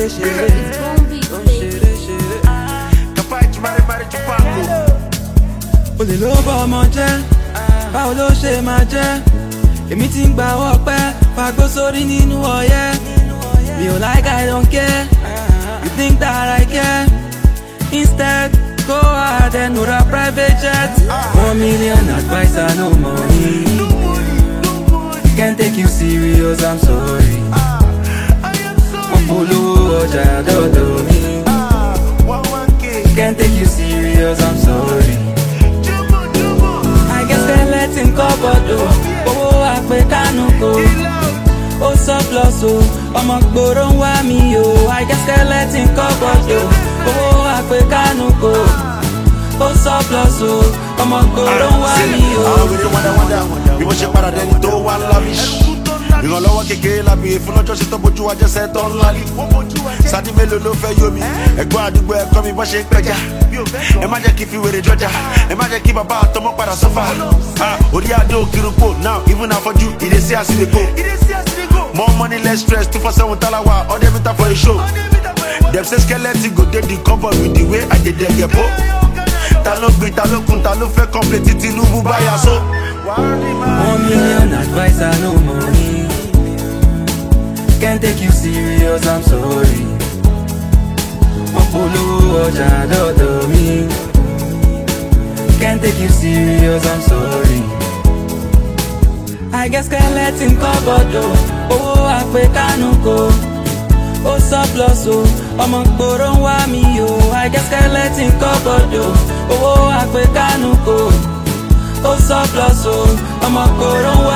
ṣeré ṣeré. Kapaiti mari chupaku. Olè ló bọ́ ọmọ jẹ́, báwo ló ṣe máa jẹ́? Èmi ti ń gba ọpẹ́, fagbó sórí nínú ọyẹ́. Mi ò like I don't care, you think that I care? Instead, go ahead and order private jet. 1 million advice, no money. Can't take you serious, I'm sorry. Follow ọjà dọ́dọ̀ mi. Can't take you serious, I'm sorry. I guess they're letting cupboard o. Owó àpè kánú kò. Ó surplus o, ọmọ gbòòrò ń wá mi o. I guess they're letting cupboard o. Owó àpè kánú kò. Ó surplus o, ọmọ gbòòrò ń wá mi o. Àwọn wèrè wọ́dà bí mo ṣe padà dẹni tó wá lavish. Ìrànlọ́wọ́ kékeré lábí fún lọ́jọ́ sí tó bójú ajẹ́sẹ̀ tó ńlá lì. Sadi mélòó ló fẹ́ yómi? Ẹ̀gbọ́n àdúgbò ẹ̀kọ́ mi bọ́ ṣe ń pẹja. Ẹ má jẹ́ kí fi wèrè jọjà. Ẹ má jẹ́ kí bàbá àtọmọ padà sọ́fà. Orí adé òkìrúpò now even afọ́jú ìdésí àsìlẹ̀kọ. More money less stress 247 talawa ọdẹ mítà for a show. Dem say skeleton go dey the cupboard with the way I dey get po. Ta ló gbin ta ló kun ta ló fẹ́ complete Tinubu báyà so. 1 million advice, no money. Can't take you serious, I'm sorry. Follow ọjà dọ́dọ̀ mi. Can't take you serious, I'm sorry. I guess skeleton cupboard o. Owó àpè kánú kò. Ó surplus o, ọmọ gbòòrò ń wá mi o. I guess skeleton cupboard o. Owó àpè kánú kò. Ó surplus o, ọmọ gbòòrò ń wá